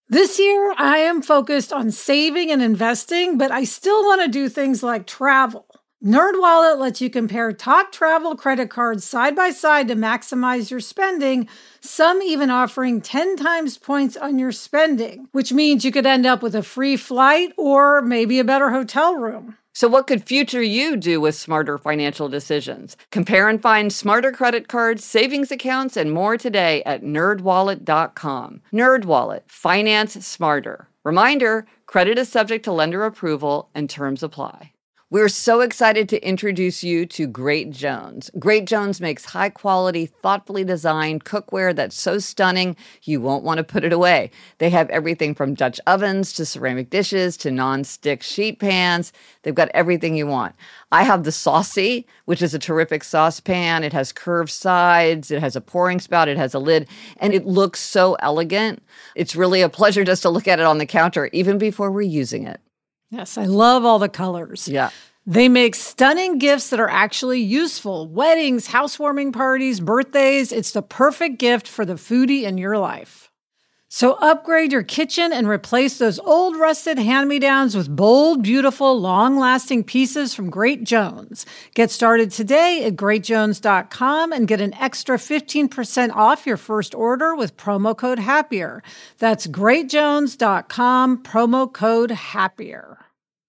This year, I am focused on saving and investing, but I still want to do things like travel. NerdWallet lets you compare top travel credit cards side by side to maximize your spending, some even offering 10 times points on your spending, which means you could end up with a free flight or maybe a better hotel room. So what could future you do with smarter financial decisions? Compare and find smarter credit cards, savings accounts, and more today at nerdwallet.com. NerdWallet, finance smarter. Reminder, credit is subject to lender approval and terms apply. We're so excited to introduce you to Great Jones. Great Jones makes high-quality, thoughtfully designed cookware that's so stunning you won't want to put it away. They have everything from Dutch ovens to ceramic dishes to non-stick sheet pans. They've got everything you want. I have the Saucy, which is a terrific saucepan. It has curved sides, it has a pouring spout, it has a lid, and it looks so elegant. It's really a pleasure just to look at it on the counter, even before we're using it. Yes, I love all the colors. Yeah. They make stunning gifts that are actually useful. Weddings, housewarming parties, birthdays. It's the perfect gift for the foodie in your life. So upgrade your kitchen and replace those old rusted hand-me-downs with bold, beautiful, long-lasting pieces from Great Jones. Get started today at greatjones.com and get an extra 15% off your first order with promo code HAPPIER. That's greatjones.com, promo code HAPPIER.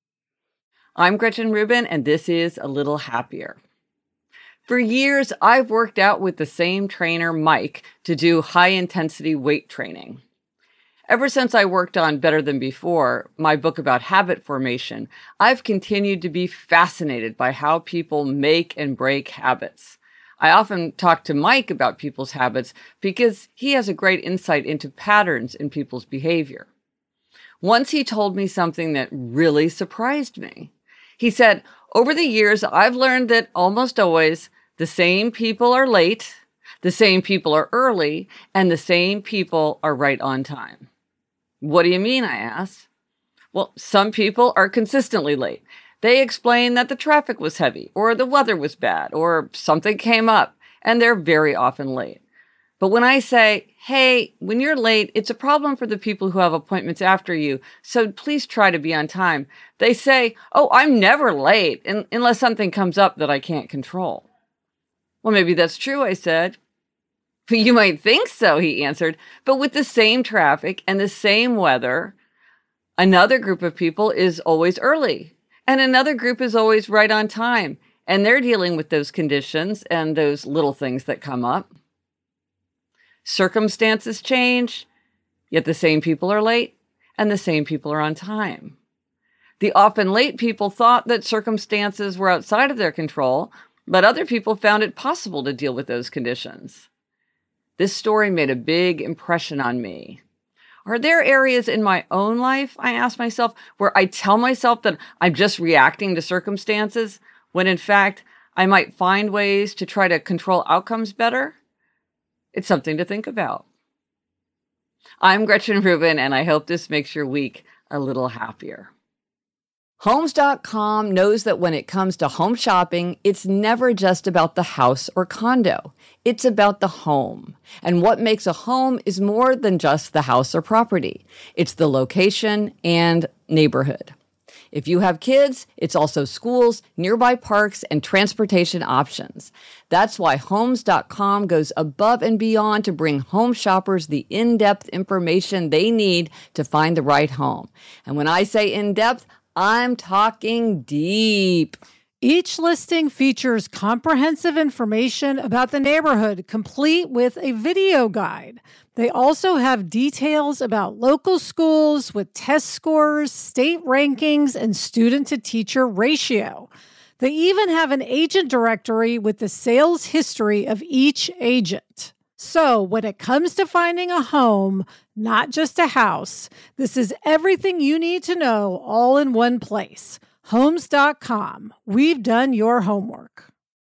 I'm Gretchen Rubin, and this is A Little Happier. For years, I've worked out with the same trainer, Mike, to do high-intensity weight training. Ever since I worked on Better Than Before, my book about habit formation, I've continued to be fascinated by how people make and break habits. I often talk to Mike about people's habits because he has a great insight into patterns in people's behavior. Once he told me something that really surprised me. He said, over the years, I've learned that almost always the same people are late, the same people are early, and the same people are right on time. What do you mean? I asked. Well, some people are consistently late. They explain that the traffic was heavy, or the weather was bad, or something came up, and they're very often late. But when I say, hey, when you're late, it's a problem for the people who have appointments after you, so please try to be on time, they say, oh, I'm never late, unless something comes up that I can't control. Well, maybe that's true, I said. You might think so, he answered, but with the same traffic and the same weather, another group of people is always early, and another group is always right on time, and they're dealing with those conditions and those little things that come up. Circumstances change, yet the same people are late, and the same people are on time. The often late people thought that circumstances were outside of their control, but other people found it possible to deal with those conditions. This story made a big impression on me. Are there areas in my own life, I ask myself, where I tell myself that I'm just reacting to circumstances, when in fact, I might find ways to try to control outcomes better? It's something to think about. I'm Gretchen Rubin, and I hope this makes your week a little happier. Homes.com knows that when it comes to home shopping, it's never just about the house or condo. It's about the home. And what makes a home is more than just the house or property. It's the location and neighborhood. If you have kids, it's also schools, nearby parks, and transportation options. That's why Homes.com goes above and beyond to bring home shoppers the in-depth information they need to find the right home. And when I say in-depth, I'm talking deep. Each listing features comprehensive information about the neighborhood, complete with a video guide. They also have details about local schools with test scores, state rankings, and student-to-teacher ratio. They even have an agent directory with the sales history of each agent. So when it comes to finding a home, not just a house, this is everything you need to know all in one place. Homes.com. We've done your homework.